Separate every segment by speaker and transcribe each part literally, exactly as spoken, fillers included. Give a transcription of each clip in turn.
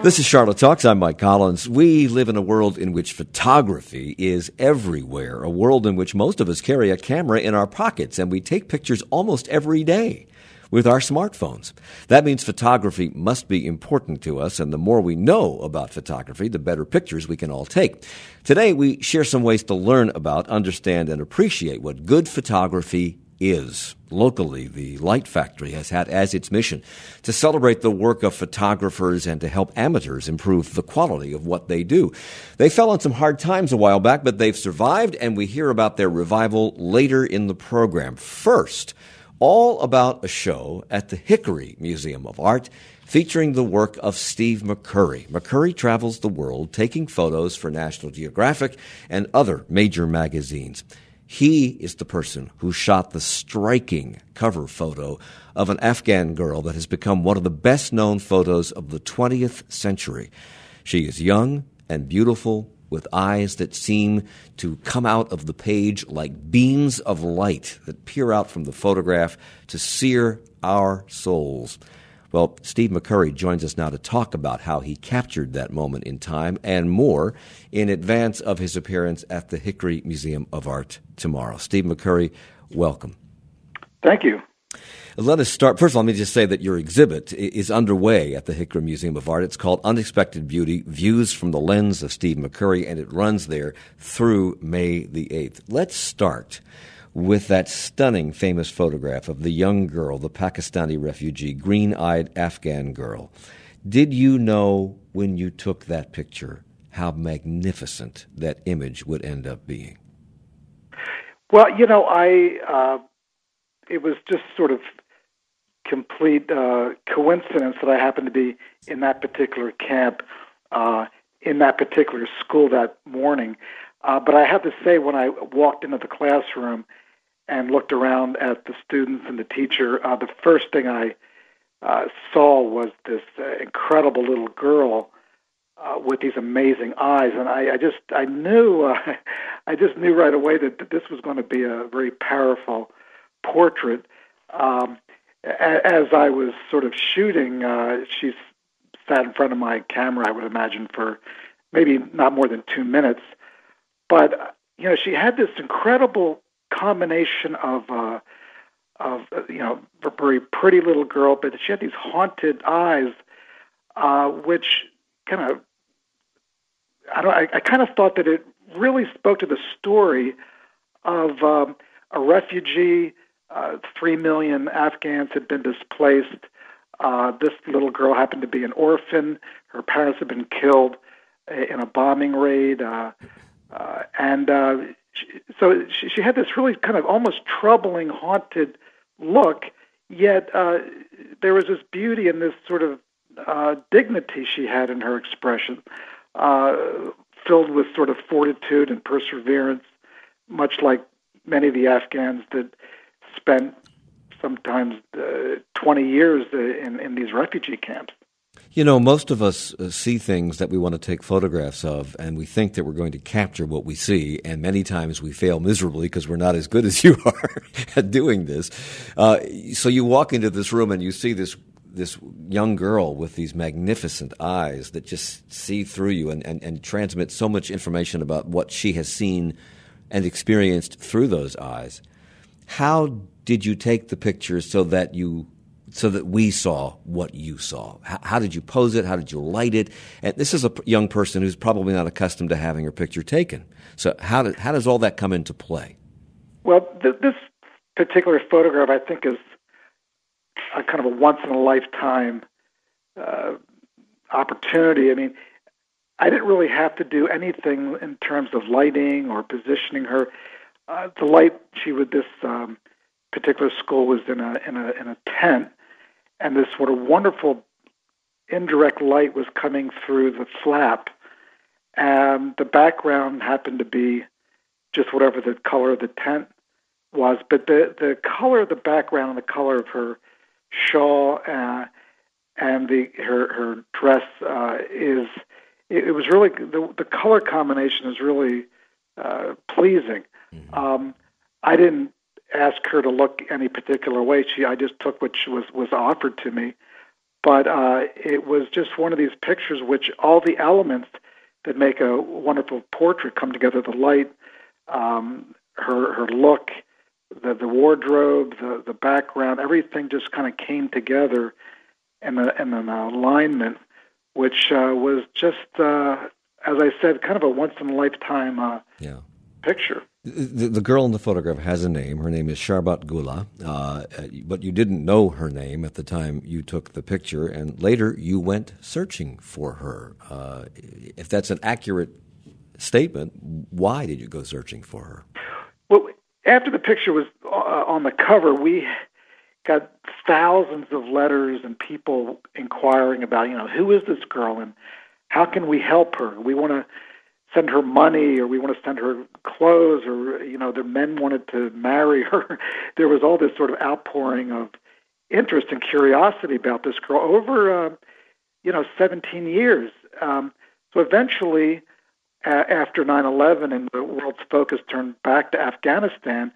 Speaker 1: This is Charlotte Talks. I'm Mike Collins. We live in a world in which photography is everywhere, a world in which most of us carry a camera in our pockets, and we take pictures almost every day with our smartphones. That means photography must be important to us, and the more we know about photography, the better pictures we can all take. Today, we share some ways to learn about, understand, and appreciate what good photography is. Locally, the Light Factory has had as its mission to celebrate the work of photographers and to help amateurs improve the quality of what they do. They fell on some hard times a while back, but they've survived, and we hear about their revival later in the program. First, all about a show at the Hickory Museum of Art featuring the work of Steve McCurry. McCurry travels the world taking photos for National Geographic and other major magazines. He is the person who shot the striking cover photo of an Afghan girl that has become one of the best-known photos of the twentieth century. She is young and beautiful, with eyes that seem to come out of the page like beams of light that peer out from the photograph to sear our souls. Well, Steve McCurry joins us now to talk about how he captured that moment in time and more in advance of his appearance at the Hickory Museum of Art tomorrow. Steve McCurry, welcome.
Speaker 2: Thank you.
Speaker 1: Let us start. First of all, let me just say that your exhibit is underway at the Hickory Museum of Art. It's called Unexpected Beauty, Views from the Lens of Steve McCurry, and it runs there through May the eighth. Let's start with that stunning, famous photograph of the young girl, the Pakistani refugee, green-eyed Afghan girl. Did you know when you took that picture how magnificent that image would end up being?
Speaker 2: Well, you know, I uh, it was just sort of complete uh, coincidence that I happened to be in that particular camp, uh, in that particular school that morning. Uh, but I have to say, when I walked into the classroom and looked around at the students and the teacher, uh, the first thing I uh, saw was this uh, incredible little girl uh, with these amazing eyes, and I, I just I knew uh, I just knew right away that, that this was going to be a very powerful portrait. Um, a- as I was sort of shooting, uh, she sat in front of my camera, I would imagine, for maybe not more than two minutes. But you know, she had this incredible combination of, uh, of uh, you know, a very pretty little girl, but she had these haunted eyes, uh, which kind of, I don't, I, I kind of thought that it really spoke to the story of um, a refugee. Uh, three million Afghans had been displaced. Uh, this little girl happened to be an orphan. Her parents had been killed in a bombing raid, uh, uh, and uh, she, so she, she had this really kind of almost troubling, haunted look. Yet uh, there was this beauty and this sort of uh, dignity she had in her expression, uh, filled with sort of fortitude and perseverance, much like many of the Afghans that spent sometimes uh, twenty years uh, in, in these refugee camps.
Speaker 1: You know, most of us uh, see things that we want to take photographs of, and we think that we're going to capture what we see, and many times we fail miserably because we're not as good as you are at doing this. Uh, so you walk into this room and you see this this young girl with these magnificent eyes that just see through you and, and, and transmit so much information about what she has seen and experienced through those eyes. How did you take the pictures so that you, so that we saw what you saw? How, how did you pose it? How did you light it? And this is a young person who's probably not accustomed to having her picture taken. So how did, how does all that come into play?
Speaker 2: Well, th- this particular photograph, I think, is a kind of a once-in-a-lifetime uh, opportunity. I mean, I didn't really have to do anything in terms of lighting or positioning her. Uh, the light, she would, this um, particular school was in a in a in a tent, and this sort of wonderful indirect light was coming through the flap, and the background happened to be just whatever the color of the tent was, but the the color of the background and the color of her shawl uh, and the her her dress uh, is it, it was really the the color combination is really uh, pleasing. Mm-hmm. Um, I didn't ask her to look any particular way. She, I just took what she was, was offered to me. but uh, it was just one of these pictures which all the elements that make a wonderful portrait come together: the light, um, her her look, the the wardrobe, the the background, everything just kind of came together in, a, in an alignment, which uh, was just, uh, as I said, kind of a once in a lifetime uh,
Speaker 1: yeah.
Speaker 2: picture.
Speaker 1: The, the girl in the photograph has a name. Her name is Sharbat Gula, uh, but you didn't know her name at the time you took the picture, and later you went searching for her. Uh, if that's an accurate statement, why did you go searching for her?
Speaker 2: Well, after the picture was uh, on the cover, we got thousands of letters and people inquiring about, you know, who is this girl and how can we help her? We want to send her money, or we want to send her clothes, or, you know, the men wanted to marry her. There was all this sort of outpouring of interest and curiosity about this girl over, uh, you know, seventeen years. Um, so eventually, uh, after nine eleven and the world's focus turned back to Afghanistan,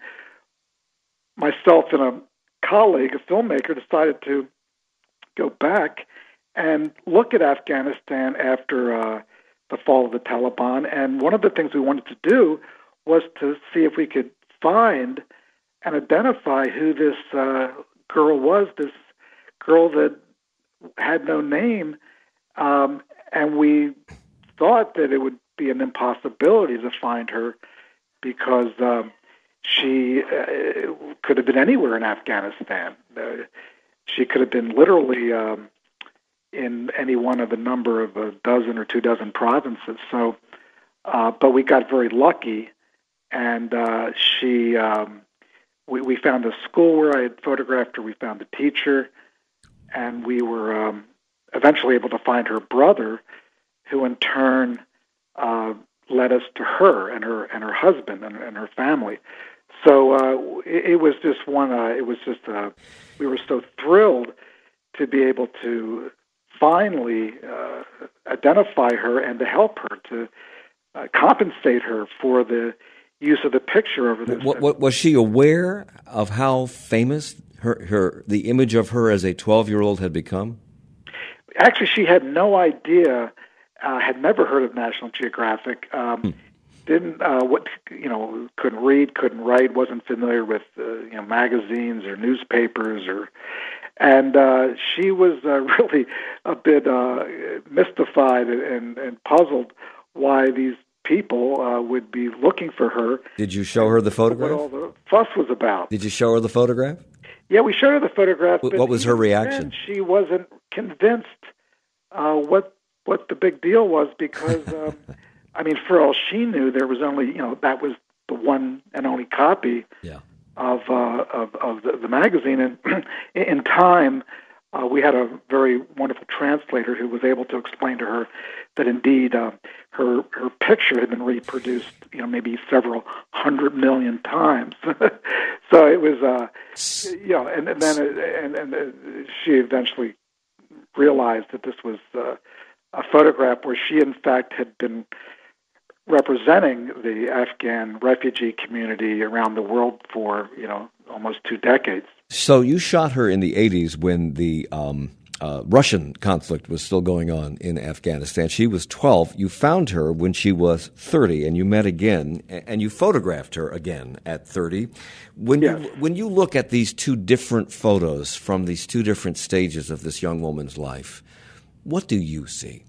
Speaker 2: myself and a colleague, a filmmaker, decided to go back and look at Afghanistan after uh, the fall of the Taliban. And one of the things we wanted to do was to see if we could find and identify who this uh, girl was, this girl that had no name. Um, and we thought that it would be an impossibility to find her because um, she uh, could have been anywhere in Afghanistan. Uh, she could have been literally um, in any one of a number of a dozen or two dozen provinces. So, uh, but we got very lucky, and uh, she, um, we, we found a school where I had photographed her. We found a teacher, and we were um, eventually able to find her brother, who in turn uh, led us to her and her and her husband and, and her family. So uh, it, it was just one. Uh, it was just uh, we were so thrilled to be able to finally uh, identify her and to help her, to uh, compensate her for the use of the picture over this.
Speaker 1: What, what, was she aware of how famous her, her the image of her as a twelve-year-old had become?
Speaker 2: Actually, she had no idea. Uh, had never heard of National Geographic. Um, hmm. Didn't uh, what you know? Couldn't read, couldn't write. Wasn't familiar with uh, you know magazines or newspapers or. And uh, she was uh, really a bit uh, mystified and, and puzzled why these people uh, would be looking for her.
Speaker 1: Did you show her the photograph?
Speaker 2: What all the fuss was about.
Speaker 1: Did you show her the photograph?
Speaker 2: Yeah, we showed her the photograph.
Speaker 1: What, what was her reaction?
Speaker 2: She wasn't convinced uh, what what the big deal was because, um, I mean, for all she knew, there was only, you know, that was the one and only copy.
Speaker 1: Yeah.
Speaker 2: Of, uh, of of the, the magazine, and in time, uh, we had a very wonderful translator who was able to explain to her that indeed uh, her her picture had been reproduced, you know, maybe several hundred million times. So it was, uh, you know, and, and then it, and and uh, she eventually realized that this was uh, a photograph where she, in fact, had been representing the Afghan refugee community around the world for, you know, almost two decades.
Speaker 1: So you shot her in the eighties when the um, uh, Russian conflict was still going on in Afghanistan. She was twelve. You found her when she was thirty, and you met again, and you photographed her again at thirty. When
Speaker 2: yes.
Speaker 1: you when you look at these two different photos from these two different stages of this young woman's life, what do you see?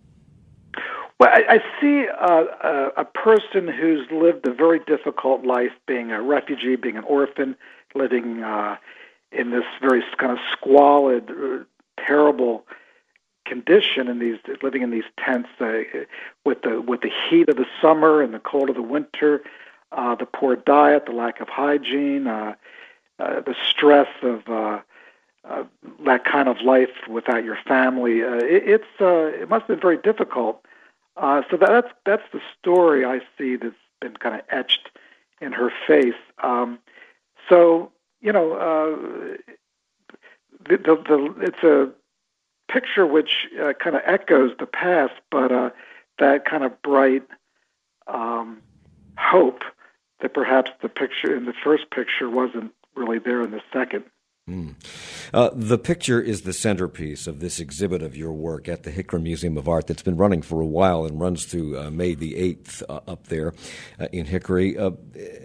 Speaker 2: Well, I, I see uh, a, a person who's lived a very difficult life, being a refugee, being an orphan, living uh, in this very kind of squalid, uh, terrible condition, in these living in these tents uh, with the with the heat of the summer and the cold of the winter, uh, the poor diet, the lack of hygiene, uh, uh, the stress of uh, uh, that kind of life without your family. Uh, it, it's uh, it must have been very difficult. Uh, so that's that's the story I see that's been kind of etched in her face. Um, so you know, uh, the, the, the, it's a picture which uh, kind of echoes the past, but uh, that kind of bright um, hope that perhaps the picture in the first picture wasn't really there in the second.
Speaker 1: Mm. Uh, the picture is the centerpiece of this exhibit of your work at the Hickram Museum of Art that's been running for a while and runs through uh, May the eighth uh, up there uh, in Hickory. Uh,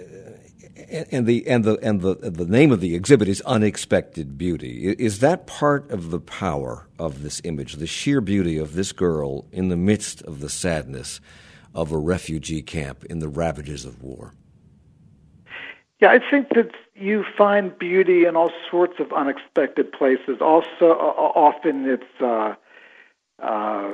Speaker 1: and the and the and the the name of the exhibit is Unexpected Beauty. Is that part of the power of this image, the sheer beauty of this girl in the midst of the sadness of a refugee camp in the ravages of war?
Speaker 2: Yeah, I think that you find beauty in all sorts of unexpected places. Also, uh, often it's, uh, uh,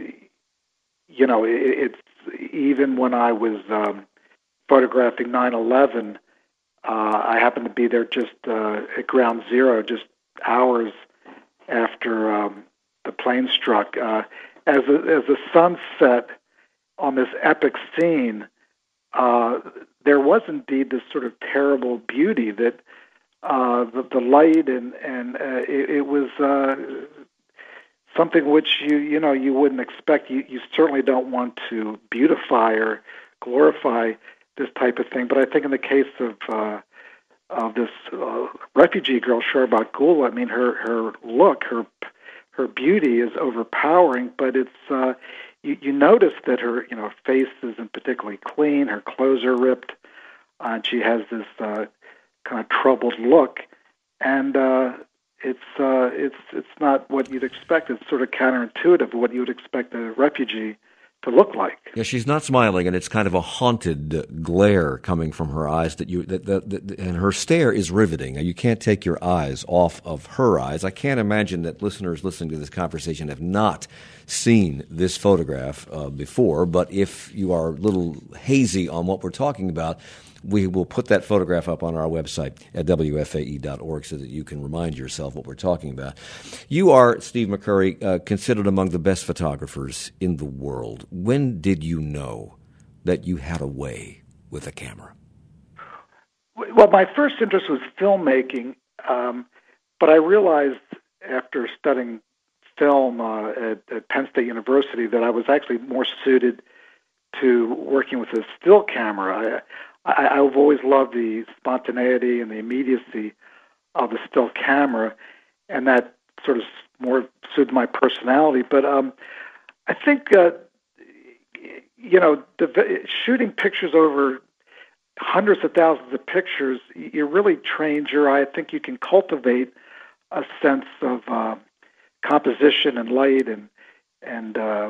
Speaker 2: you know, it, it's even when I was um, photographing nine eleven, uh, I happened to be there just uh, at ground zero, just hours after um, the plane struck. Uh, as a, as the sun set on this epic scene, uh, there was indeed this sort of terrible beauty that uh, the, the light and and uh, it, it was uh, something which you you know you wouldn't expect. You you certainly don't want to beautify or glorify this type of thing. But I think in the case of uh, of this uh, refugee girl, Sharbat Gul, I mean her her look, her her beauty is overpowering. But it's uh, You, you notice that her, you know, face isn't particularly clean. Her clothes are ripped, uh, and she has this uh, kind of troubled look. And uh, it's uh, it's it's not what you'd expect. It's sort of counterintuitive of what you would expect a refugee to look like.
Speaker 1: Yeah, she's not smiling, and it's kind of a haunted glare coming from her eyes. That you that, that, that and her stare is riveting. You can't take your eyes off of her eyes. I can't imagine that listeners listening to this conversation have not seen this photograph uh, before. But if you are a little hazy on what we're talking about, we will put that photograph up on our website at W F A E dot org so that you can remind yourself what we're talking about. You are, Steve McCurry, uh, considered among the best photographers in the world. When did you know that you had a way with a camera?
Speaker 2: Well, my first interest was filmmaking, um, but I realized after studying film uh, at, at Penn State University that I was actually more suited to working with a still camera. I, I, I've always loved the spontaneity and the immediacy of a still camera, and that sort of more suited my personality. But um, I think, uh, you know, the, shooting pictures over hundreds of thousands of pictures, you really trains your eye. I think you can cultivate a sense of uh, composition and light and and uh,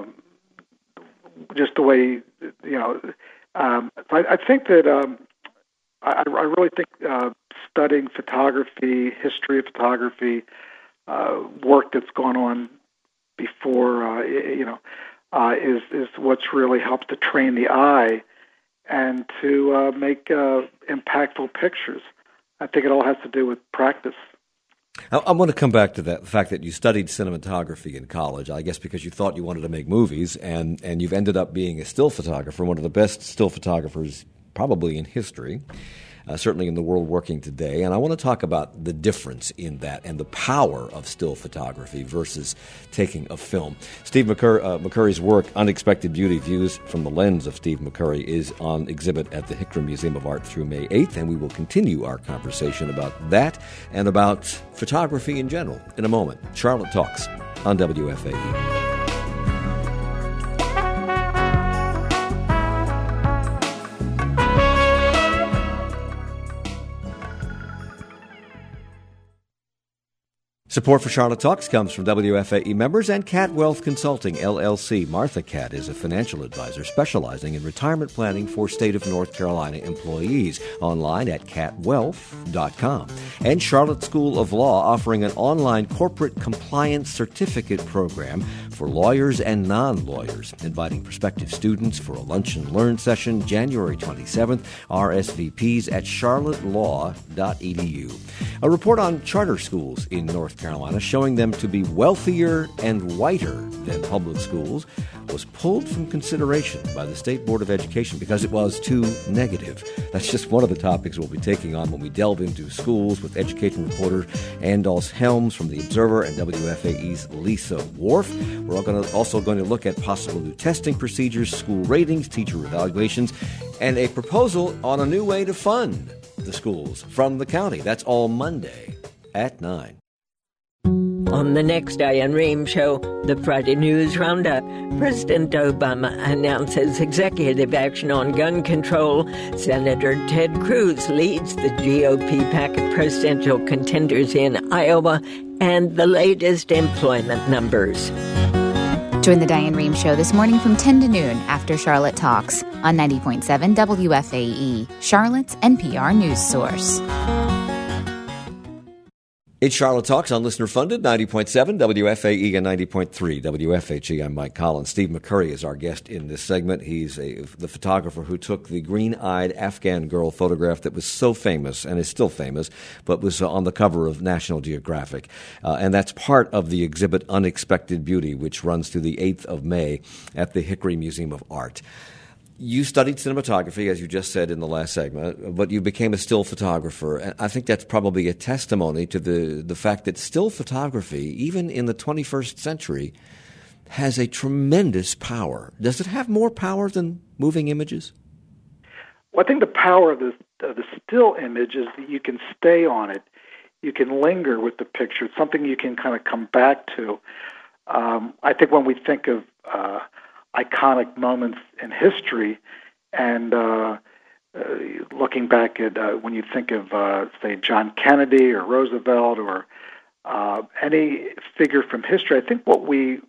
Speaker 2: just the way, you know, um, I, I think that um, I, I really think uh, studying photography, history of photography, uh, work that's gone on before, uh, you know, uh, is is what's really helped to train the eye and to uh, make uh, impactful pictures. I think it all has to do with practice.
Speaker 1: I, I want to come back to that, the fact that you studied cinematography in college, I guess because you thought you wanted to make movies, and, and you've ended up being a still photographer, one of the best still photographers probably in history, uh, certainly in the world working today. And I want to talk about the difference in that and the power of still photography versus taking a film. Steve McCurry, uh, McCurry's work, Unexpected Beauty, Views from the Lens of Steve McCurry, is on exhibit at the Hickram Museum of Art through May eighth, and we will continue our conversation about that and about photography in general in a moment. Charlotte Talks on W F A E. Support for Charlotte Talks comes from W F A E members and Cat Wealth Consulting, L L C. Martha Cat is a financial advisor specializing in retirement planning for state of North Carolina employees. Online at cat wealth dot com. And Charlotte School of Law, offering an online corporate compliance certificate program for lawyers and non-lawyers, inviting prospective students for a lunch and learn session January twenty-seventh. R S V Ps at charlotte law dot e d u. A report on charter schools in North Carolina Carolina, showing them to be wealthier and whiter than public schools, was pulled from consideration by the State Board of Education because it was too negative. That's just one of the topics we'll be taking on when we delve into schools with education reporter Andals Helms from The Observer and W F A E's Lisa Wharf. We're also going to look at possible new testing procedures, school ratings, teacher evaluations, and a proposal on a new way to fund the schools from the county. That's all Monday at nine.
Speaker 3: On the next Diane Rehm Show, the Friday News Roundup, President Obama announces executive action on gun control. Senator Ted Cruz leads the G O P pack of presidential contenders in Iowa, and the latest employment numbers.
Speaker 4: Join the Diane Rehm Show this morning from ten to noon after Charlotte Talks on ninety point seven W F A E, Charlotte's N P R news source.
Speaker 1: It's Charlotte Talks on listener-funded, ninety point seven W F A E and ninety point three W F H E. I'm Mike Collins. Steve McCurry is our guest in this segment. He's a, the photographer who took the green-eyed Afghan girl photograph that was so famous, and is still famous, but was on the cover of National Geographic. Uh, and that's part of the exhibit Unexpected Beauty, which runs through the eighth of May at the Hickory Museum of Art. You studied cinematography, as you just said in the last segment, but you became a still photographer. And I think that's probably a testimony to the, the fact that still photography, even in the twenty-first century, has a tremendous power. Does it have more power than moving images?
Speaker 2: Well, I think the power of the, of the still image is that you can stay on it. You can linger with the picture. It's something you can kind of come back to. Um, I think when we think of uh, iconic moments in history, and uh, uh, looking back at uh, when you think of, uh, say, John Kennedy or Roosevelt or uh, any figure from history, I think what we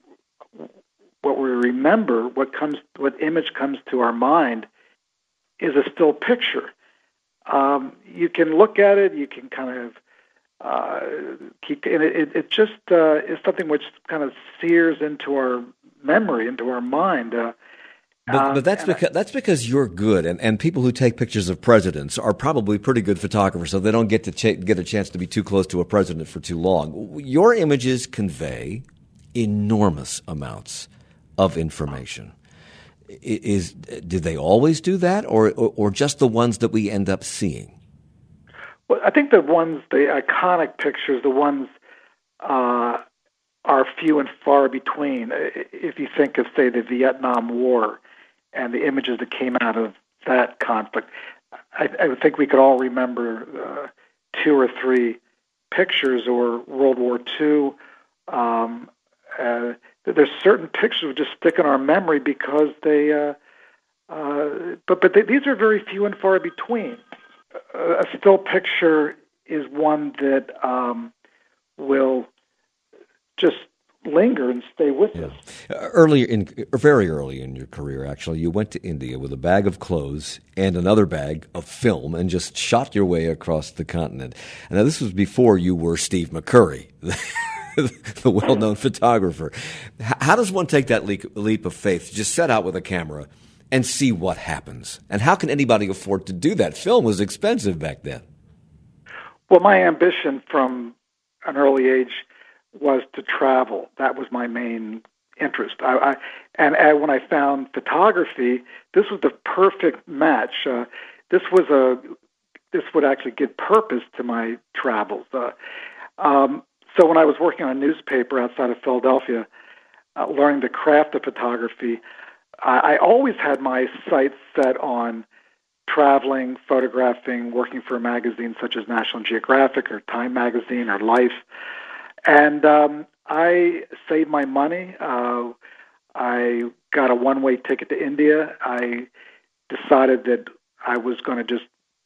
Speaker 2: what we remember, what comes, what image comes to our mind, is a still picture. Um, you can look at it, you can kind of uh, keep, and it, it just uh, is something which kind of sears into our memory, into our mind. Uh,
Speaker 1: but, but that's because I, that's because you're good, and, and people who take pictures of presidents are probably pretty good photographers, so they don't get to ch- get a chance to be too close to a president for too long. Your images convey enormous amounts of information. Is did they always do that, or, or or just the ones that we end up seeing?
Speaker 2: Well, I think the ones, the iconic pictures, the ones uh, are few and far between. If you think of, say, the Vietnam War and the images that came out of that conflict, I, I would think we could all remember uh, two or three pictures, or World War Two. Um, uh, there's certain pictures that just stick in our memory because they, uh, uh, but but they, these are very few and far between. A still picture is one that um, will just linger and stay with
Speaker 1: yeah.
Speaker 2: us.
Speaker 1: Earlier in, very early in your career, actually, you went to India with a bag of clothes and another bag of film and just shot your way across the continent. And now this was before you were Steve McCurry, the well-known photographer. How does one take that leap, leap of faith, just set out with a camera and see what happens? And how can anybody afford to do that? Film was expensive back then.
Speaker 2: Well, my ambition from an early age was to travel. That was my main interest. I, I, and, and when I found photography, this was the perfect match. Uh, this was a this would actually give purpose to my travels. Uh, um, so when I was working on a newspaper outside of Philadelphia, uh, learning the craft of photography, I, I always had my sights set on traveling, photographing, working for a magazine such as National Geographic or Time Magazine or Life. And um, I saved my money. Uh, I got a one-way ticket to India. I decided that I was going to just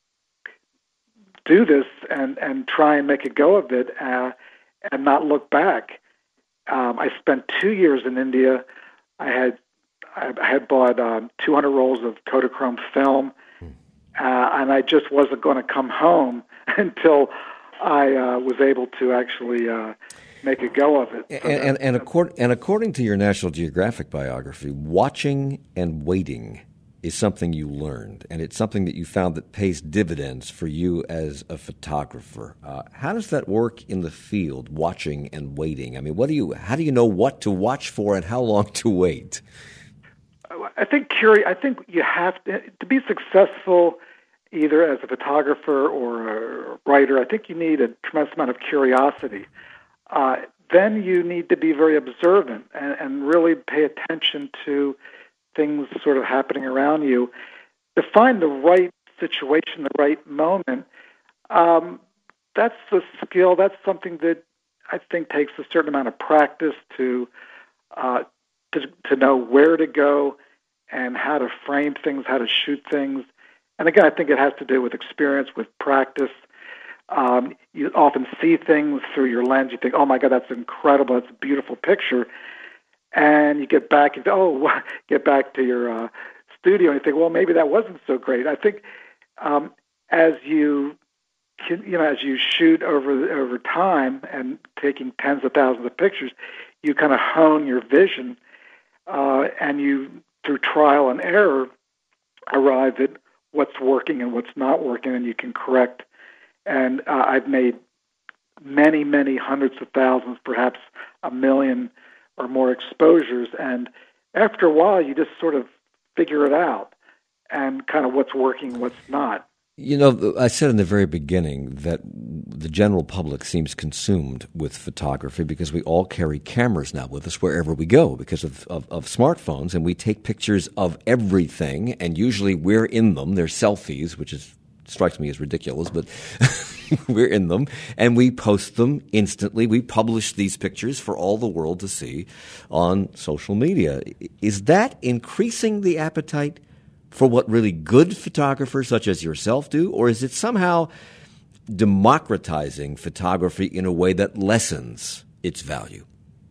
Speaker 2: do this and, and try and make a go of it uh, and not look back. Um, I spent two years in India. I had I had bought um, two hundred rolls of Kodachrome film, uh, and I just wasn't going to come home until I uh, was able to actually uh, make a go of it.
Speaker 1: And, and, and, accord, and according to your National Geographic biography, watching and waiting is something you learned, and it's something that you found that pays dividends for you as a photographer. Uh, how does that work in the field, watching and waiting? I mean, what do you? How do you know what to watch for and how long to wait?
Speaker 2: I think curi- I think you have to, to be successful either as a photographer or a writer. I think you need a tremendous amount of curiosity. Uh, then you need to be very observant and, and really pay attention to things sort of happening around you to find the right situation, the right moment. Um, that's a skill. That's something that I think takes a certain amount of practice to uh, to to know where to go and how to frame things, how to shoot things. And again, I think it has to do with experience, with practice. Um, you often see things through your lens. You think, "Oh my God, that's incredible! That's a beautiful picture." And you get back, and oh, get back to your uh, studio, and you think, "Well, maybe that wasn't so great." I think um, as you can, you know, as you shoot over over time and taking tens of thousands of pictures, you kind of hone your vision, uh, and you, through trial and error, arrive at what's working and what's not working, and you can correct. And uh, I've made many, many hundreds of thousands, perhaps a million or more exposures, and after a while, you just sort of figure it out and kind of what's working, what's not.
Speaker 1: You know, I said in the very beginning that the general public seems consumed with photography because we all carry cameras now with us wherever we go because of, of, of smartphones, and we take pictures of everything, and usually we're in them. They're selfies, which is strikes me as ridiculous, but we're in them, and we post them instantly. We publish these pictures for all the world to see on social media. Is that increasing the appetite for what really good photographers such as yourself do, or is it somehow democratizing photography in a way that lessens its value?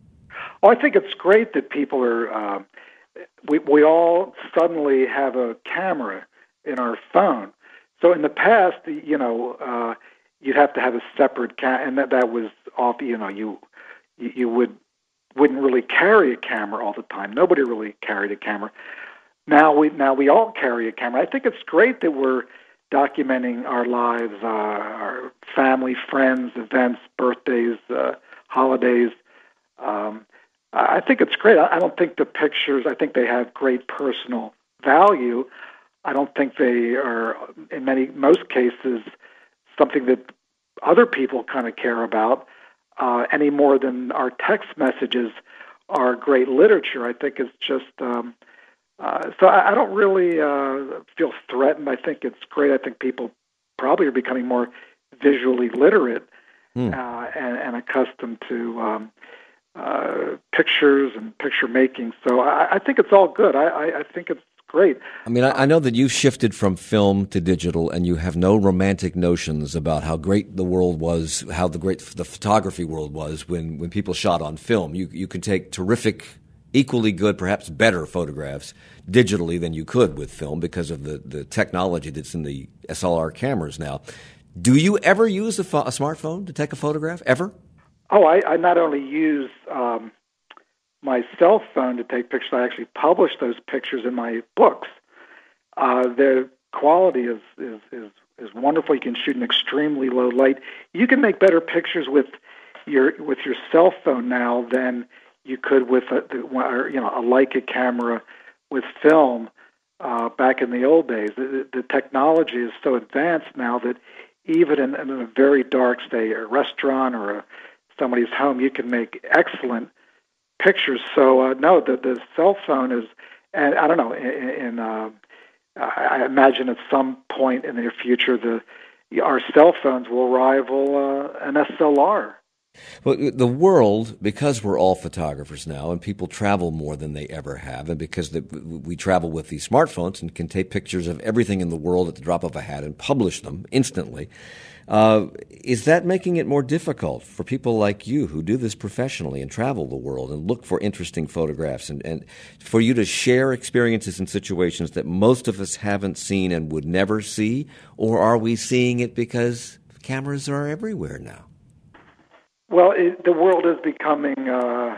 Speaker 2: Oh, I think it's great that people are, uh, we, we all suddenly have a camera in our phone. So in the past, you know, uh, you'd have to have a separate camera, and that, that was off, you know, you you would, wouldn't really carry a camera all the time. Nobody really carried a camera. Now we now we all carry a camera. I think it's great that we're documenting our lives, uh, our family, friends, events, birthdays, uh, holidays. Um, I think it's great. I don't think the pictures, I think they have great personal value. I don't think they are, in many most cases, something that other people kind of care about uh, any more than our text messages are great literature. I think it's just, um, uh, so I, I don't really uh, feel threatened. I think it's great. I think people probably are becoming more visually literate mm. uh, and, and accustomed to um, uh, pictures and picture making. So I, I think it's all good. I, I, I think it's great.
Speaker 1: I mean, I, I know that you've shifted from film to digital, and you have no romantic notions about how great the world was, how the great the photography world was when, when people shot on film. You you can take terrific, equally good, perhaps better photographs digitally than you could with film because of the, the technology that's in the S L R cameras now. Do you ever use a, fo- a smartphone to take a photograph, ever?
Speaker 2: Oh, I, I not only use um, my cell phone to take pictures, I actually publish those pictures in my books. Uh, their quality is, is, is, is wonderful. You can shoot in extremely low light. You can make better pictures with your with your cell phone now than you could with a, or, you know, a Leica camera with film uh, back in the old days. The, the technology is so advanced now that even in, in a very dark, say, a restaurant or a, somebody's home, you can make excellent pictures. So uh, no, the the cell phone is, and I don't know, in, in uh, I imagine at some point in the near future, the our cell phones will rival uh, an S L R.
Speaker 1: Well, the world, because we're all photographers now, and people travel more than they ever have, and because the, we travel with these smartphones and can take pictures of everything in the world at the drop of a hat and publish them instantly, uh, is that making it more difficult for people like you who do this professionally and travel the world and look for interesting photographs, and, and for you to share experiences in situations that most of us haven't seen and would never see? Or are we seeing it because cameras are everywhere now?
Speaker 2: Well, it, the world is becoming uh,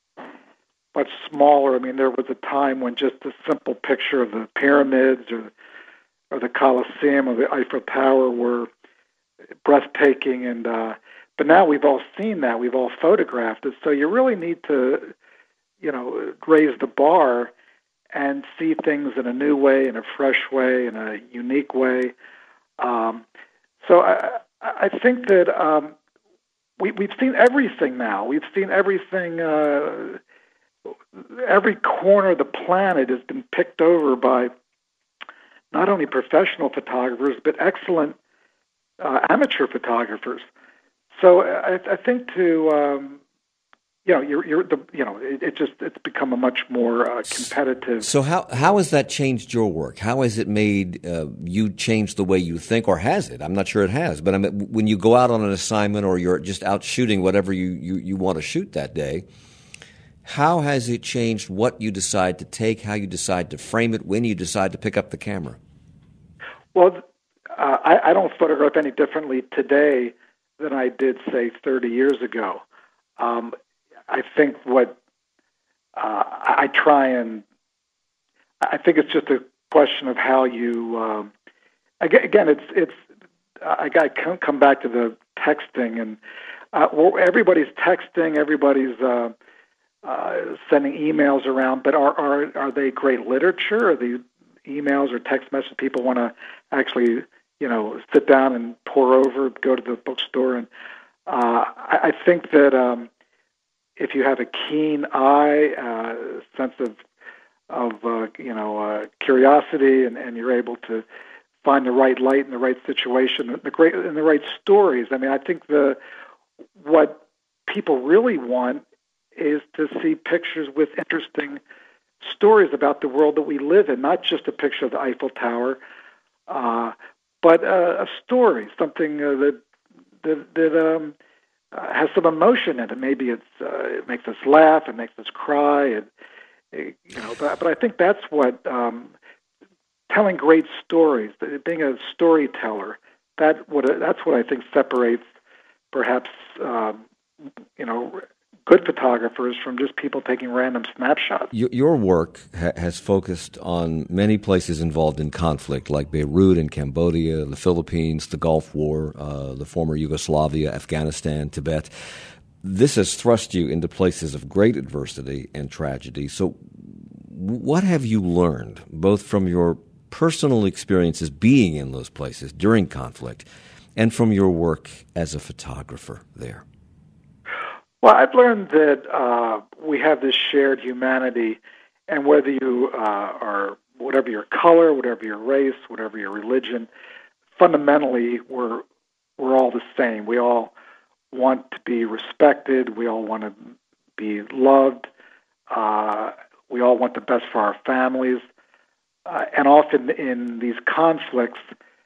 Speaker 2: much smaller. I mean, there was a time when just a simple picture of the pyramids or, or the Colosseum or the Eiffel Tower were breathtaking, and uh, but now we've all seen that. We've all photographed it. So you really need to, you know, raise the bar and see things in a new way, in a fresh way, in a unique way. Um, so I, I think that. Um, We, we've seen everything now. We've seen everything. Uh, every corner of the planet has been picked over by not only professional photographers, but excellent uh, amateur photographers. So I, I think to um, you know, you're, you're the, you know, it, it just it's become a much more uh, competitive.
Speaker 1: So how how has that changed your work? How has it made uh, you change the way you think, or has it? I'm not sure it has, but I mean, when you go out on an assignment or you're just out shooting whatever you, you, you want to shoot that day, how has it changed what you decide to take, how you decide to frame it, when you decide to pick up the camera?
Speaker 2: Well, uh, I, I don't photograph any differently today than I did, say, thirty years ago. Um, I think what uh, I try and I think it's just a question of how you. Um, again, it's it's. I got to come back to the texting, and uh, well, everybody's texting, everybody's uh, uh, sending emails around. But are are are they great literature? Are the emails or text messages people want to actually, you know, sit down and pore over, go to the bookstore, and uh, I, I think that. Um, If you have a keen eye, uh, sense of, of uh, you know, uh, curiosity, and, and you're able to find the right light in the right situation, the great and the right stories. I mean, I think the what people really want is to see pictures with interesting stories about the world that we live in, not just a picture of the Eiffel Tower, uh, but uh, a story, something uh, that that that. Um, Uh, has some emotion in it. Maybe it's uh, it makes us laugh, it makes us cry, and it, you know. But, but I think that's what um, telling great stories, being a storyteller, that what that's what I think separates perhaps um, you know good photographers from just people taking random snapshots.
Speaker 1: Your, your work ha- has focused on many places involved in conflict, like Beirut and Cambodia, the Philippines, the Gulf War, uh, the former Yugoslavia, Afghanistan, Tibet. This has thrust you into places of great adversity and tragedy. So what have you learned, both from your personal experiences being in those places during conflict and from your work as a photographer there?
Speaker 2: Well, I've learned that uh, we have this shared humanity, and whether you uh, are, whatever your color, whatever your race, whatever your religion, fundamentally we're we're all the same. We all want to be respected. We all want to be loved. Uh, we all want the best for our families. Uh, and often in these conflicts,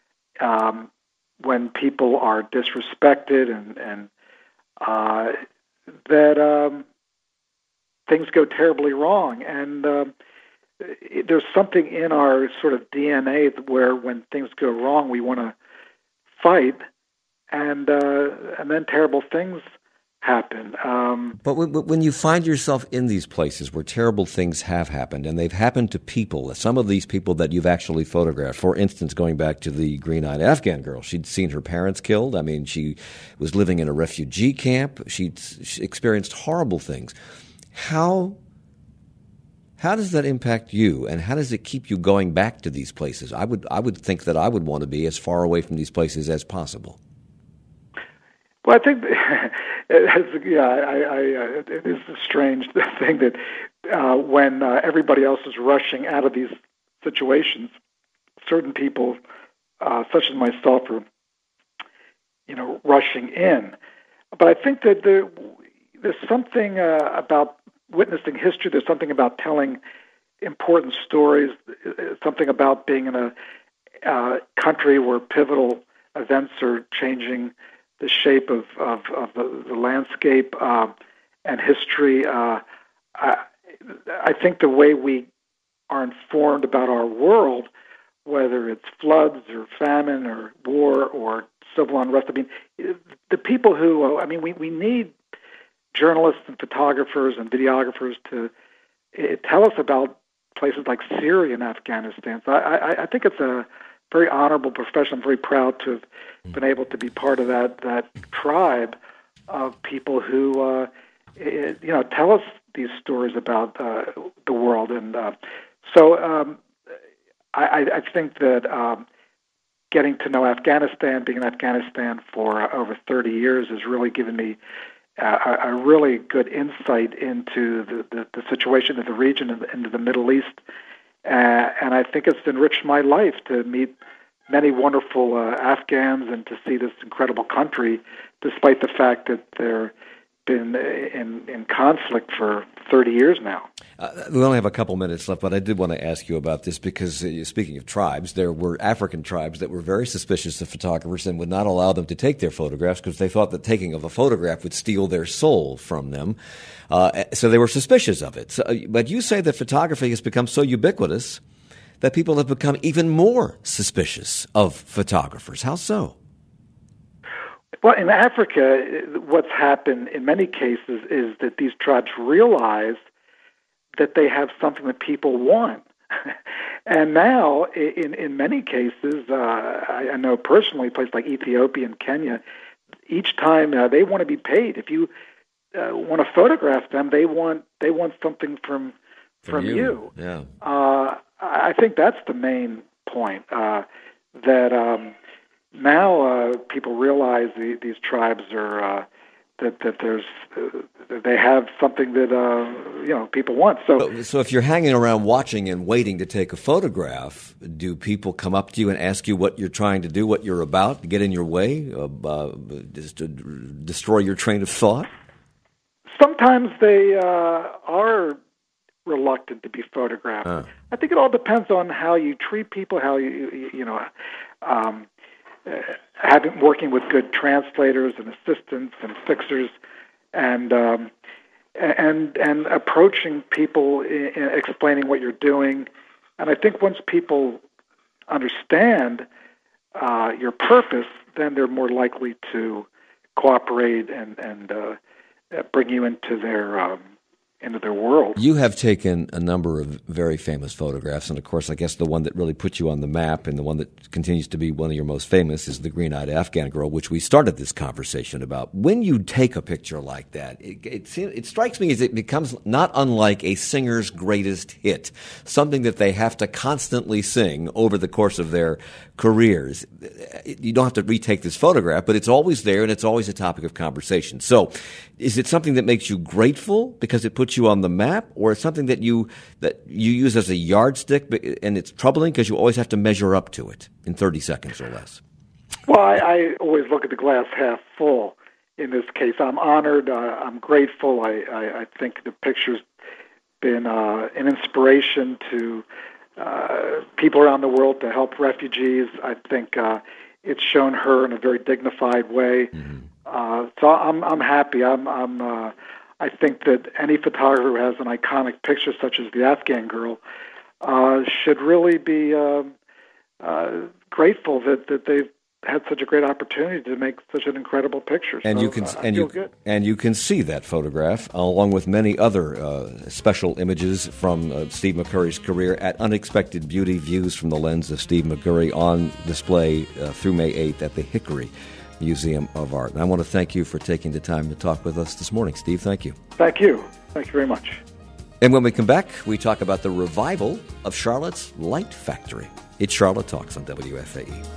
Speaker 2: um, when people are disrespected and, and uh, that um, things go terribly wrong. And um, it, there's something in our sort of D N A where when things go wrong, we want to fight, and uh, and then terrible things happen. Um,
Speaker 1: but when, when you find yourself in these places where terrible things have happened, and they've happened to people, some of these people that you've actually photographed, for instance, going back to the green-eyed Afghan girl, she'd seen her parents killed. I mean, she was living in a refugee camp. She'd she experienced horrible things. How how does that impact you, and how does it keep you going back to these places? I would I would think that I would want to be as far away from these places as possible.
Speaker 2: Well, I think, it's, yeah, I, I, uh, it is a strange thing that uh, when uh, everybody else is rushing out of these situations, certain people, uh, such as myself, are, you know, rushing in. But I think that there, there's something uh, about witnessing history. There's something about telling important stories. Something about being in a uh, country where pivotal events are changing the shape of, of, of the, the landscape uh, and history. Uh, I, I think the way we are informed about our world, whether it's floods or famine or war or civil unrest, I mean, the people who, I mean, we, we need journalists and photographers and videographers to uh, tell us about places like Syria and Afghanistan. So I, I, I think it's a very honorable profession. I'm very proud to have been able to be part of that that tribe of people who, uh, it, you know, tell us these stories about uh, the world. And uh, so um, I, I think that um, getting to know Afghanistan, being in Afghanistan for uh, over thirty years, has really given me uh, a, a really good insight into the, the, the situation of the region and into the Middle East. Uh, and I think it's enriched my life to meet many wonderful uh, Afghans and to see this incredible country, despite the fact that they're been in, in conflict for thirty years now.
Speaker 1: Uh, we only have a couple minutes left, but I did want to ask you about this because, uh, speaking of tribes, there were African tribes that were very suspicious of photographers and would not allow them to take their photographs because they thought that taking of a photograph would steal their soul from them. Uh, so they were suspicious of it. So, uh, but you say that photography has become so ubiquitous that people have become even more suspicious of photographers. How so?
Speaker 2: Well, in Africa, what's happened in many cases is that these tribes realize that they have something that people want. And now, in, in many cases, uh, I, I know personally, places like Ethiopia and Kenya, each time uh, they want to be paid. If you uh, want to photograph them, they want they want something from from, from you. you.
Speaker 1: Yeah.
Speaker 2: Uh, I think that's the main point, uh, that um, now uh, people realize the, these tribes are uh, that that there's uh, they have something that uh, you know people want. So,
Speaker 1: so, so if you're hanging around watching and waiting to take a photograph, do people come up to you and ask you what you're trying to do, what you're about, get in your way, uh, uh, just to destroy your train of thought?
Speaker 2: Sometimes they uh, are reluctant to be photographed. Uh. I think it all depends on how you treat people, how you you, you know. Um, Uh, having working with good translators and assistants and fixers, and um, and and approaching people, in, in explaining what you're doing, and I think once people understand uh, your purpose, then they're more likely to cooperate and and uh, bring you into their um, into their world.
Speaker 1: You have taken a number of very famous photographs, and of course, I guess the one that really put you on the map and the one that continues to be one of your most famous is the green-eyed Afghan girl, which we started this conversation about. When you take a picture like that, it, it, it strikes me as it becomes not unlike a singer's greatest hit, something that they have to constantly sing over the course of their careers. You don't have to retake this photograph, but it's always there, and it's always a topic of conversation. So is it something that makes you grateful because it puts you on the map, or it's something that you that you use as a yardstick, and it's troubling because you always have to measure up to it in thirty seconds or less?
Speaker 2: Well, I, I always look at the glass half full. In this case, I'm honored. Uh, I'm grateful. I, I, I think the picture's been uh, an inspiration to uh, people around the world to help refugees. I think uh, it's shown her in a very dignified way. Mm-hmm. Uh, so I'm I'm happy. I'm I'm. Uh, I think that any photographer who has an iconic picture such as the Afghan girl uh, should really be uh, uh, grateful that, that they've had such a great opportunity to make such an incredible picture.
Speaker 1: And
Speaker 2: so,
Speaker 1: you can
Speaker 2: uh,
Speaker 1: and you good. and you can see that photograph along with many other uh, special images from uh, Steve McCurry's career at Unexpected Beauty: Views from the Lens of Steve McCurry on display uh, through May eighth at the Hickory Museum of Art. And I want to thank you for taking the time to talk with us this morning, Steve. Thank you.
Speaker 2: Thank you. Thank you very much.
Speaker 1: And when we come back, we talk about the revival of Charlotte's Light Factory. It's Charlotte Talks on W F A E.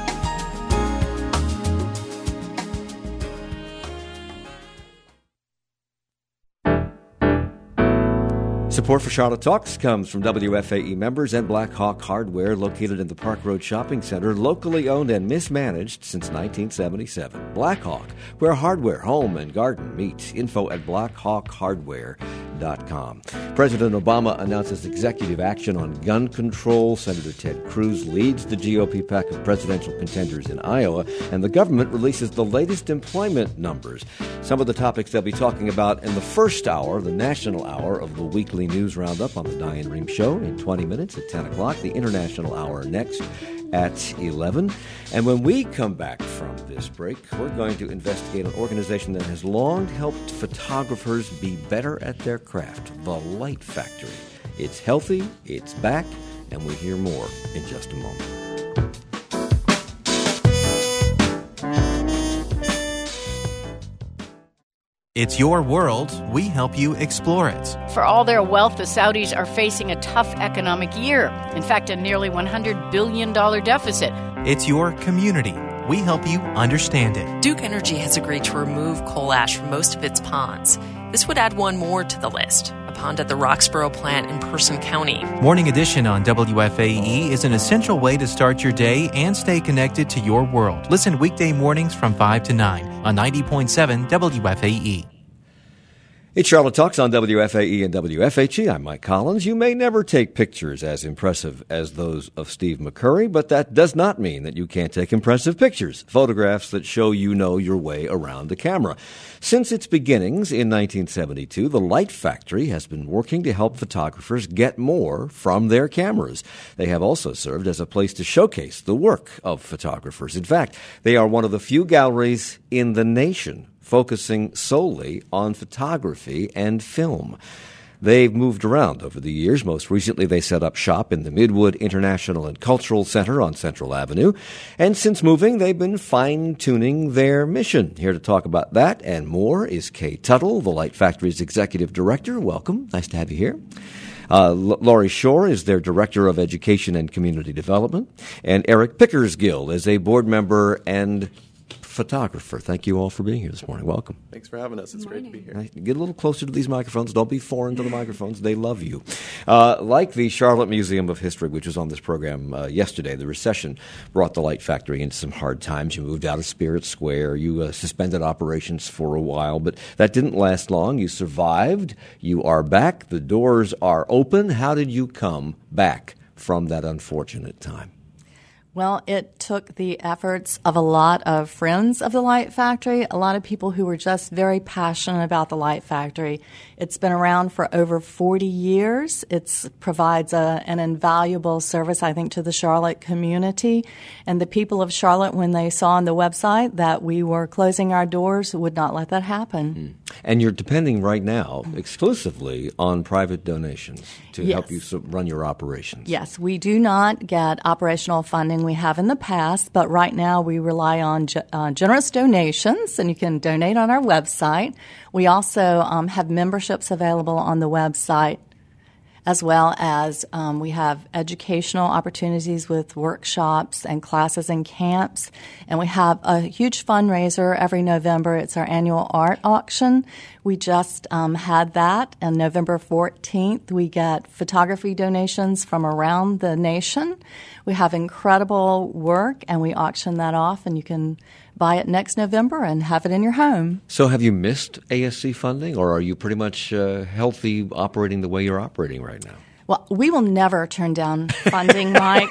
Speaker 1: Support for Charlotte Talks comes from W F A E members and Black Hawk Hardware, located in the Park Road Shopping Center, locally owned and mismanaged since nineteen seventy-seven. Black Hawk, where hardware, home, and garden meet. Info at black hawk hardware dot com. President Obama announces executive action on gun control. Senator Ted Cruz leads the G O P pack of presidential contenders in Iowa, and the government releases the latest employment numbers. Some of the topics they'll be talking about in the first hour, the national hour of the weekly news roundup on the Diane Rehm Show in twenty minutes at ten o'clock. The international hour next at eleven. And when we come back from this break, we're going to investigate an organization that has long helped photographers be better at their craft, the Light Factory. It's healthy, it's back, and we hear more in just a moment.
Speaker 5: It's your world. We help you explore it.
Speaker 6: For all their wealth, the Saudis are facing a tough economic year. In fact, a nearly one hundred billion dollars deficit.
Speaker 5: It's your community. We help you understand it.
Speaker 7: Duke Energy has agreed to remove coal ash from most of its ponds. This would add one more to the list, a pond at the Roxborough plant in Person County.
Speaker 5: Morning Edition on W F A E is an essential way to start your day and stay connected to your world. Listen weekday mornings from five to nine on ninety point seven W F A E.
Speaker 1: It's Charlotte Talks on W F A E and W F H E. I'm Mike Collins. You may never take pictures as impressive as those of Steve McCurry, but that does not mean that you can't take impressive pictures, photographs that show you know your way around the camera. Since its beginnings in nineteen seventy-two, the Light Factory has been working to help photographers get more from their cameras. They have also served as a place to showcase the work of photographers. In fact, they are one of the few galleries in the nation focusing solely on photography and film. They've moved around over the years. Most recently, they set up shop in the Midwood International and Cultural Center on Central Avenue. And since moving, they've been fine-tuning their mission. Here to talk about that and more is Kay Tuttle, the Light Factory's Executive Director. Welcome. Nice to have you here. Uh, L- Laurie Shore is their Director of Education and Community Development. And Eric Pickersgill is a board member and photographer. Thank you all for being here this morning. Welcome.
Speaker 8: Thanks for having us. It's great to be here.
Speaker 1: Right. Get a little closer to these microphones. Don't be foreign to the microphones. They love you. Uh, like the Charlotte Museum of History, which was on this program uh, yesterday, the recession brought the Light Factory into some hard times. You moved out of Spirit Square. You uh, suspended operations for a while, but that didn't last long. You survived. You are back. The doors are open. How did you come back from that unfortunate time?
Speaker 9: Well, it took the efforts of a lot of friends of the Light Factory, a lot of people who were just very passionate about the Light Factory. It's been around for over forty years. It provides a, an invaluable service, I think, to the Charlotte community. And the people of Charlotte, when they saw on the website that we were closing our doors, would not let that happen.
Speaker 1: Mm. And you're depending right now exclusively on private donations to
Speaker 9: yes.
Speaker 1: help you run your operations.
Speaker 9: Yes, we do not get operational funding. We have in the past, but right now we rely on ge- uh, generous donations, and you can donate on our website. We also um, have memberships available on the website, as well as um, we have educational opportunities with workshops and classes and camps. And we have a huge fundraiser every November. It's our annual art auction. We just um, had that. On November fourteenth, we get photography donations from around the nation. We have incredible work, and we auction that off, and you can buy it next November and have it in your home.
Speaker 1: So have you missed A S C funding, or are you pretty much uh, healthy operating the way you're operating right now?
Speaker 9: Well, we will never turn down funding, Mike.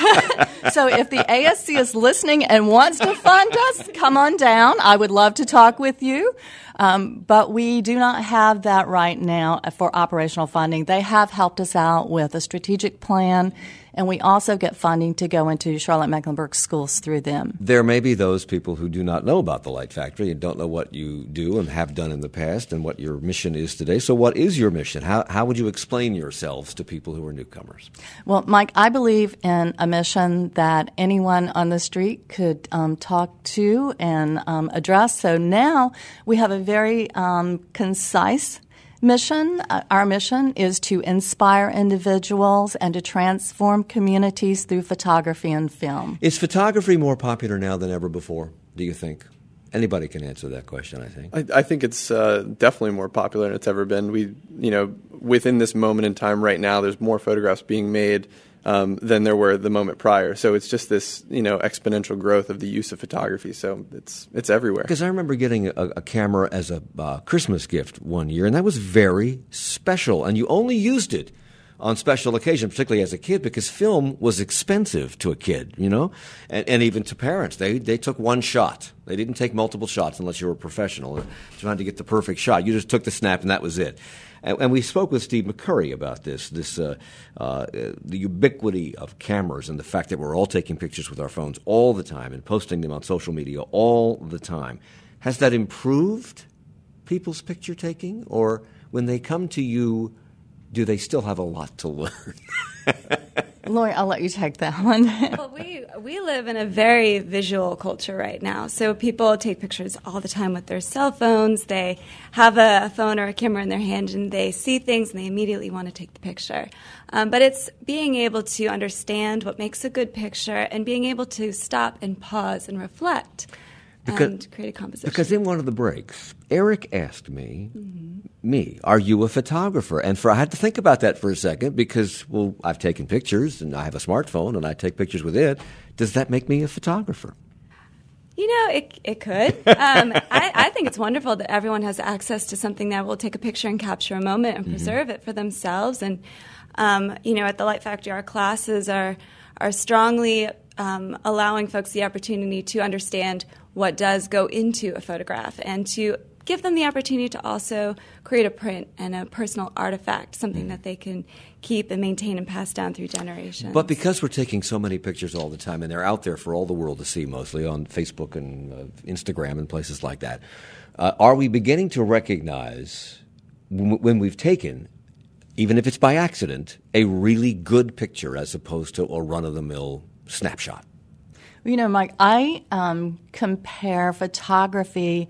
Speaker 9: So if the A S C is listening and wants to fund us, come on down. I would love to talk with you. Um, but we do not have that right now for operational funding. They have helped us out with a strategic plan, and we also get funding to go into Charlotte-Mecklenburg schools through them.
Speaker 1: There may be those people who do not know about the Light Factory and don't know what you do and have done in the past and what your mission is today. So what is your mission? How, how would you explain yourselves to people who are newcomers?
Speaker 9: Well, Mike, I believe in a mission that anyone on the street could um, talk to and um, address. So now we have a very um, concise mission. Uh, our mission is to inspire individuals and to transform communities through photography and film.
Speaker 1: Is photography more popular now than ever before, do you think? Anybody can answer that question, I think.
Speaker 8: I, I think it's uh, definitely more popular than it's ever been. We, you know, within this moment in time right now, there's more photographs being made um, than there were the moment prior. So it's just this, you know, exponential growth of the use of photography. So it's it's everywhere.
Speaker 1: Because I remember getting a, a camera as a uh, Christmas gift one year, and that was very special. And you only used it on special occasions, particularly as a kid, because film was expensive to a kid, you know, and, and even to parents. They they took one shot. They didn't take multiple shots unless you were a professional and trying to get the perfect shot. You just took the snap, and that was it. And, and we spoke with Steve McCurry about this, this uh, uh, the ubiquity of cameras and the fact that we're all taking pictures with our phones all the time and posting them on social media all the time. Has that improved people's picture taking, or when they come to you, do they still have a lot to learn?
Speaker 9: Lori, I'll let you take that one.
Speaker 10: Well, we we live in a very visual culture right now. So people take pictures all the time with their cell phones. They have a, a phone or a camera in their hand, and they see things, and they immediately want to take the picture. Um, but it's being able to understand what makes a good picture and being able to stop and pause and reflect. because, and create a composition.
Speaker 1: Because in one of the breaks, Eric asked me, mm-hmm. me, are you a photographer? And for I had to think about that for a second because, well, I've taken pictures and I have a smartphone and I take pictures with it. Does that make me a photographer?
Speaker 10: You know, it it could. Um, I, I think it's wonderful that everyone has access to something that will take a picture and capture a moment and mm-hmm. preserve it for themselves. And, um, you know, at the Light Factory, our classes are are strongly um, allowing folks the opportunity to understand what does go into a photograph and to give them the opportunity to also create a print and a personal artifact, something mm. that they can keep and maintain and pass down through generations.
Speaker 1: But because we're taking so many pictures all the time, and they're out there for all the world to see, mostly on Facebook and uh, Instagram and places like that, uh, are we beginning to recognize w- when we've taken, even if it's by accident, a really good picture as opposed to a run-of-the-mill snapshot?
Speaker 9: You know, Mike, I um, compare photography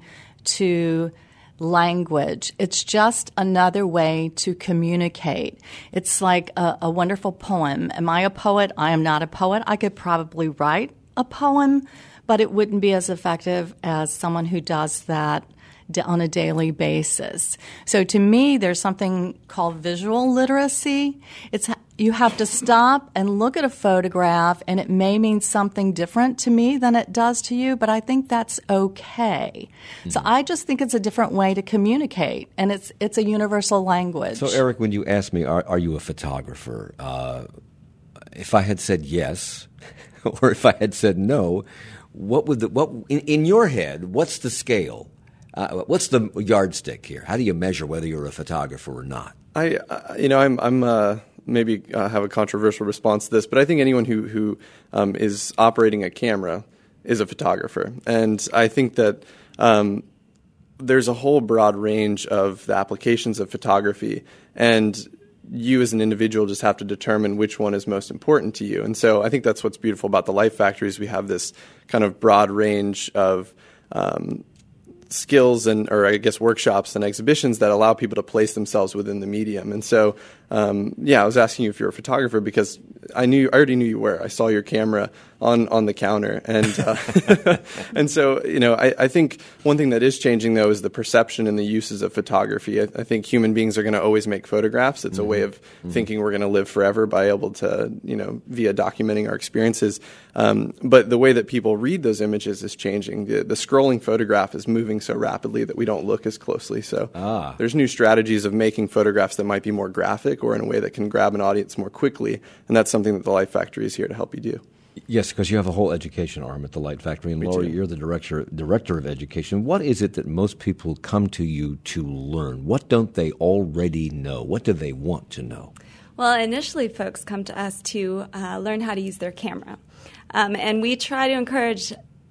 Speaker 9: to language. It's just another way to communicate. It's like a, a wonderful poem. Am I a poet? I am not a poet. I could probably write a poem, but it wouldn't be as effective as someone who does that on a daily basis. So to me, there's something called visual literacy. It's you have to stop and look at a photograph, and it may mean something different to me than it does to you, but I think that's okay. Mm-hmm. So I just think it's a different way to communicate, and it's it's a universal language.
Speaker 1: So, Eric, when you asked me, are, are you a photographer, uh, if I had said yes, or if I had said no, what would the what in, in your head? What's the scale? Uh, what's the yardstick here? How do you measure whether you're a photographer or not?
Speaker 8: I, uh, you know, I'm, I'm uh, maybe uh, have a controversial response to this, but I think anyone who who um, is operating a camera is a photographer, and I think that um, there's a whole broad range of the applications of photography, and you as an individual just have to determine which one is most important to you. And so I think that's what's beautiful about the Light Factory is we have this kind of broad range of um, skills and, or I guess workshops and exhibitions that allow people to place themselves within the medium. And so, um, yeah, I was asking you if you're a photographer because I knew, I already knew you were. I saw your camera on, on the counter. And, uh, and so, you know, I, I think one thing that is changing though is the perception and the uses of photography. I, I think human beings are going to always make photographs. It's mm-hmm. a way of mm-hmm. thinking we're going to live forever by able to, you know, via documenting our experiences. Um, but the way that people read those images is changing. The, the scrolling photograph is moving so rapidly that we don't look as closely. So ah. there's new strategies of making photographs that might be more graphic or in a way that can grab an audience more quickly. And that's something that the Light Factory is here to help you do.
Speaker 1: Yes, because you have a whole education arm at the Light Factory. And
Speaker 8: We
Speaker 1: Laurie,
Speaker 8: do.
Speaker 1: you're the director, director of education. What is it that most people come to you to learn? What don't they already know? What do they want to know?
Speaker 10: Well, initially folks come to us to uh, learn how to use their camera. Um, and we try to encourage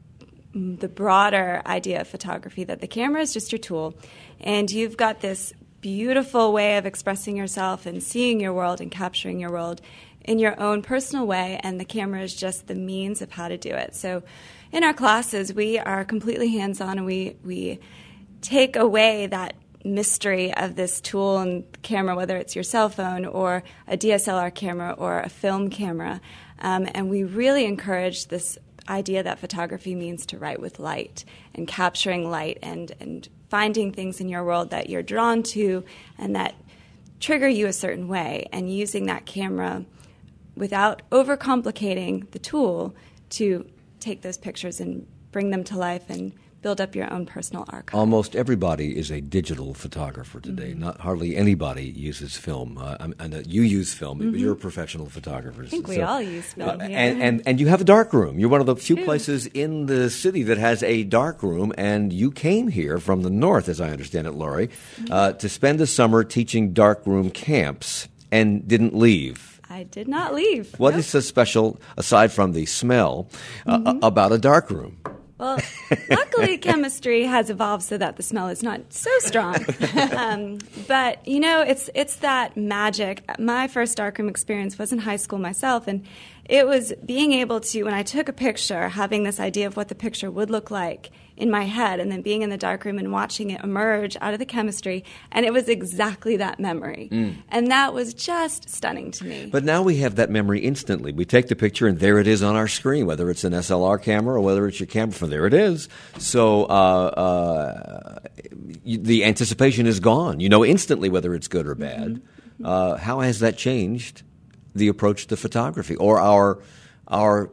Speaker 10: the broader idea of photography, that the camera is just your tool, and you've got this beautiful way of expressing yourself and seeing your world and capturing your world in your own personal way, and the camera is just the means of how to do it. So in our classes, we are completely hands-on, and we, we take away that mystery of this tool and camera, whether it's your cell phone or a D S L R camera or a film camera, um, and we really encourage this idea that photography means to write with light and capturing light and, and finding things in your world that you're drawn to and that trigger you a certain way, and using that camera without overcomplicating the tool to take those pictures and bring them to life and build up your own personal archive.
Speaker 1: Almost everybody is a digital photographer today.
Speaker 10: Mm-hmm.
Speaker 1: Not hardly anybody uses film. Uh, I know you use film,
Speaker 10: Mm-hmm.
Speaker 1: but you're professional photographers.
Speaker 10: I think we
Speaker 1: so,
Speaker 10: all use film
Speaker 1: uh,
Speaker 10: here.
Speaker 1: And, and, and you have a dark room. You're one of the few
Speaker 10: True.
Speaker 1: places in the city that has a dark room, and you came here from the north, as I understand it, Laurie,
Speaker 10: Mm-hmm.
Speaker 1: uh, to spend the summer teaching dark room camps and didn't leave.
Speaker 10: I did not leave.
Speaker 1: What
Speaker 10: Nope.
Speaker 1: is so special, aside from the smell, uh,
Speaker 10: Mm-hmm.
Speaker 1: about a dark room?
Speaker 10: Well, luckily chemistry has evolved so that the smell is not so strong. um, but, you know, it's it's that magic. My first darkroom experience was in high school myself, and it was being able to, when I took a picture, having this idea of what the picture would look like in my head, and then being in the darkroom and watching it emerge out of the chemistry, and it was exactly that memory. Mm. And that was just stunning to me.
Speaker 1: But now we have that memory instantly. We take the picture, and there it is on our screen, whether it's an S L R camera or whether it's your camera phone. There it is. So uh, uh, the anticipation is gone. You know instantly whether it's good or bad. Mm-hmm. Uh, how has that changed the approach to photography, or our our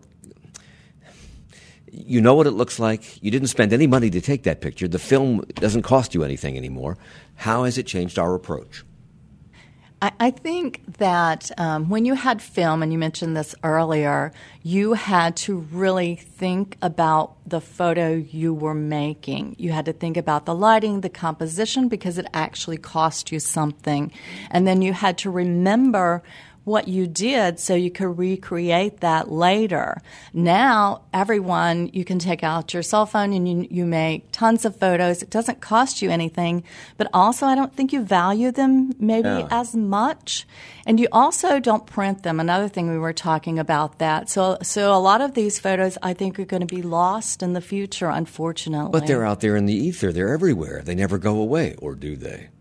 Speaker 1: you know what it looks like. You didn't spend any money to take that picture. The film doesn't cost you anything anymore. How has it changed our approach?
Speaker 9: I, I think that um, when you had film, and you mentioned this earlier, you had to really think about the photo you were making. You had to think about the lighting, the composition, because it actually cost you something. And then you had to remember what you did so you could recreate that later. Now, everyone, you can take out your cell phone and you, you make tons of photos. It doesn't cost you anything, but also I don't think you value them maybe yeah. as much. And you also don't print them. Another thing we were talking about that. So, so a lot of these photos I think are going to be lost in the future, unfortunately.
Speaker 1: But they're out there in the ether. They're everywhere. They never go away, or do they?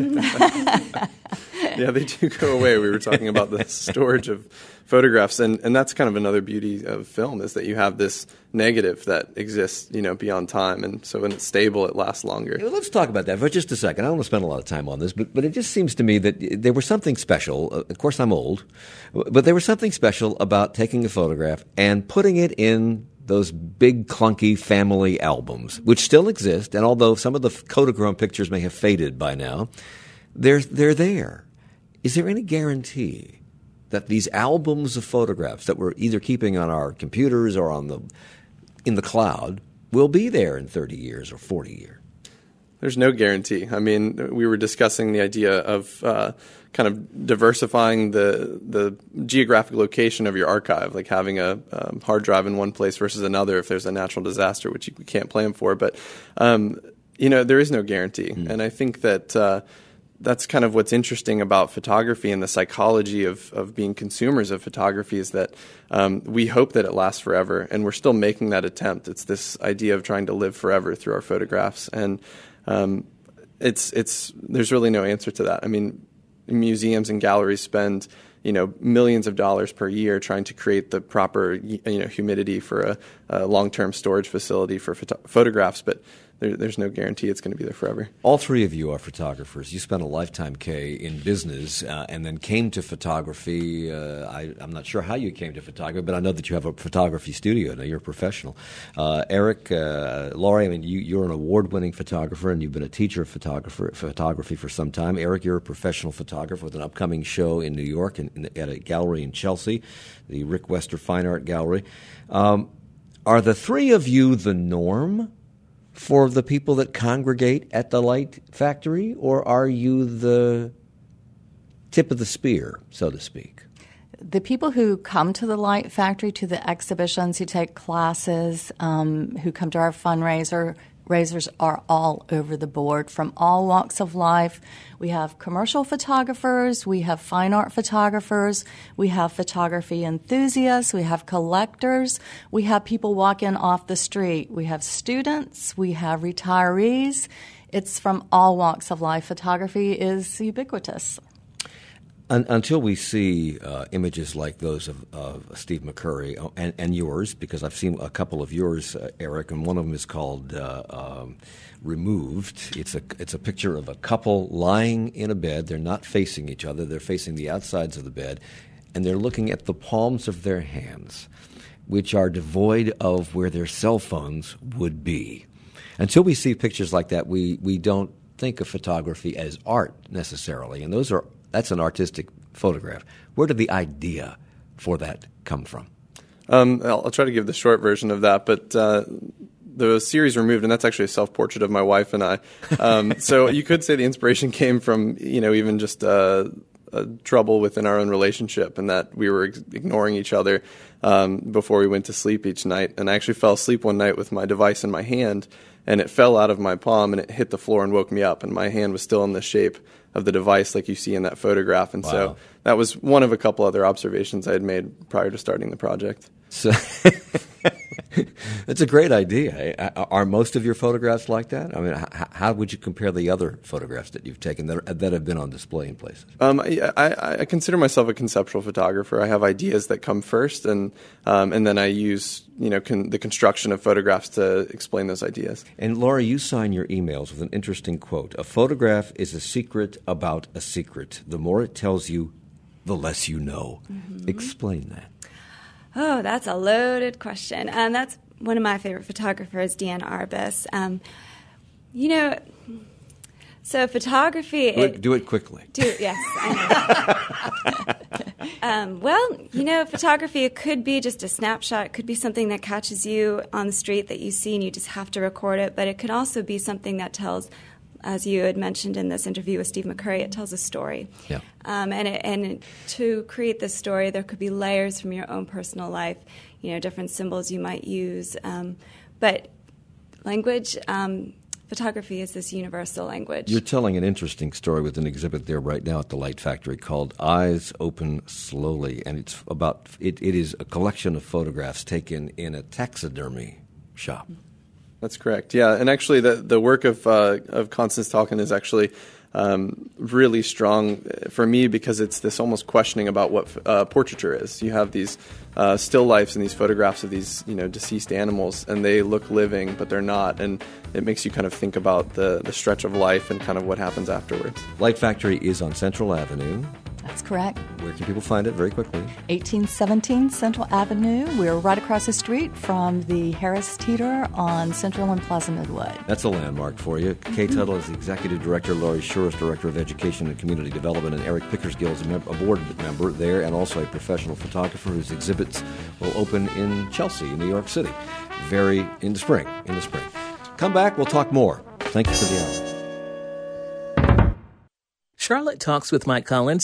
Speaker 8: Yeah, they do go away. We were talking about the storage of photographs, and, and that's kind of another beauty of film, is that you have this negative that exists, you know, beyond time, and so when it's stable, it lasts longer.
Speaker 1: Yeah, let's talk about that for just a second. I don't want to spend a lot of time on this, but, but it just seems to me that there was something special. Uh, of course, I'm old, but there was something special about taking a photograph and putting it in those big, clunky family albums, which still exist, and although some of the Kodachrome pictures may have faded by now, they're they're there. Is there any guarantee that these albums of photographs that we're either keeping on our computers or on the in the cloud will be there in thirty years or forty years?
Speaker 8: There's no guarantee. I mean, we were discussing the idea of uh, kind of diversifying the the geographic location of your archive, like having a um, hard drive in one place versus another if there's a natural disaster, which you can't plan for. But, um, you know, there is no guarantee. Mm. And I think that uh, that's kind of what's interesting about photography and the psychology of, of being consumers of photography, is that um, we hope that it lasts forever, and we're still making that attempt. It's this idea of trying to live forever through our photographs. And Um, it's it's there's really no answer to that. I mean, museums and galleries spend you know millions of dollars per year trying to create the proper you know humidity for a, a long-term storage facility for photo- photographs, but there, there's no guarantee it's going to be there forever.
Speaker 1: All three of you are photographers. You spent a lifetime, Kay, in business uh, and then came to photography. Uh, I, I'm not sure how you came to photography, but I know that you have a photography studio now. You're a professional. Uh, Eric, uh, Laurie, I mean, you, you're an award-winning photographer, and you've been a teacher of photographer, photography for some time. Eric, you're a professional photographer with an upcoming show in New York in, in, at a gallery in Chelsea, the Rick Wester Fine Art Gallery. Um, are the three of you the norm for the people that congregate at the Light Factory, or are you the tip of the spear, so to speak?
Speaker 9: The people who come to the Light Factory, to the exhibitions, who take classes, um, who come to our fundraiser, raisers are all over the board from all walks of life. We have commercial photographers, we have fine art photographers, we have photography enthusiasts, we have collectors, we have people walking off the street, we have students, we have retirees. It's from all walks of life. Photography is ubiquitous.
Speaker 1: Un- until we see uh, images like those of, of Steve McCurry and, and yours, because I've seen a couple of yours, uh, Eric, and one of them is called uh, um, Removed. It's a it's a picture of a couple lying in a bed. They're not facing each other. They're facing the outsides of the bed, and they're looking at the palms of their hands, which are devoid of where their cell phones would be. Until we see pictures like that, we, we don't think of photography as art necessarily, and those are That's an artistic photograph. Where did the idea for that come from?
Speaker 8: Um, I'll, I'll try to give the short version of that, but uh, the series Removed, and that's actually a self-portrait of my wife and I. Um, so you could say the inspiration came from, you know, even just uh, uh, trouble within our own relationship, and that we were ex- ignoring each other um, before we went to sleep each night. And I actually fell asleep one night with my device in my hand, and it fell out of my palm and it hit the floor and woke me up, and my hand was still in the shape of the device like you see in that photograph. And
Speaker 1: Wow.
Speaker 8: so that was one of a couple other observations I had made prior to starting the project.
Speaker 1: So that's a great idea. Are most of your photographs like that? I mean, how, how would you compare the other photographs that you've taken that, are, that have been on display in places?
Speaker 8: Um, I, I, I consider myself a conceptual photographer. I have ideas that come first, and um, and then I use you know con- the construction of photographs to explain those ideas.
Speaker 1: And Laura, you sign your emails with an interesting quote: "A photograph is a secret about a secret. The more it tells you, the less you know." Mm-hmm. Explain that.
Speaker 10: Oh, that's a loaded question. And that's one of my favorite photographers, Diane Arbus. Um, you know, so photography...
Speaker 1: Do it, do it quickly.
Speaker 10: Do, yes, I know. um, well, you know, photography, it could be just a snapshot. It could be something that catches you on the street that you see and you just have to record it. But it could also be something that tells... As you had mentioned in this interview with Steve McCurry, it tells a story.
Speaker 1: Yeah.
Speaker 10: Um, and, it, and to create this story, there could be layers from your own personal life, you know, different symbols you might use. Um, but language, um, photography is this universal language.
Speaker 1: You're telling an interesting story with an exhibit there right now at the Light Factory called Eyes Open Slowly. And it's about, it, it is a collection of photographs taken in a taxidermy shop.
Speaker 8: That's correct. Yeah, and actually, the the work of uh, of Constance Talkin is actually um, really strong for me because it's this almost questioning about what uh, portraiture is. You have these uh, still lifes and these photographs of these you know deceased animals, and they look living, but they're not, and it makes you kind of think about the the stretch of life and kind of what happens afterwards.
Speaker 1: Light Factory is on Central Avenue.
Speaker 9: That's correct.
Speaker 1: Where can people find it very quickly?
Speaker 9: eighteen seventeen Central Avenue. We're right across the street from the Harris Teeter on Central and Plaza Midwood.
Speaker 1: That's a landmark for you. Kay
Speaker 9: Mm-hmm.
Speaker 1: Tuttle is the Executive Director, Laurie Shur is Director of Education and Community Development, and Eric Pickersgill is a, mem- a board member there and also a professional photographer whose exhibits will open in Chelsea, New York City, very in the spring. In the spring. Come back, we'll talk more. Thank you for the hour.
Speaker 11: Charlotte Talks with Mike Collins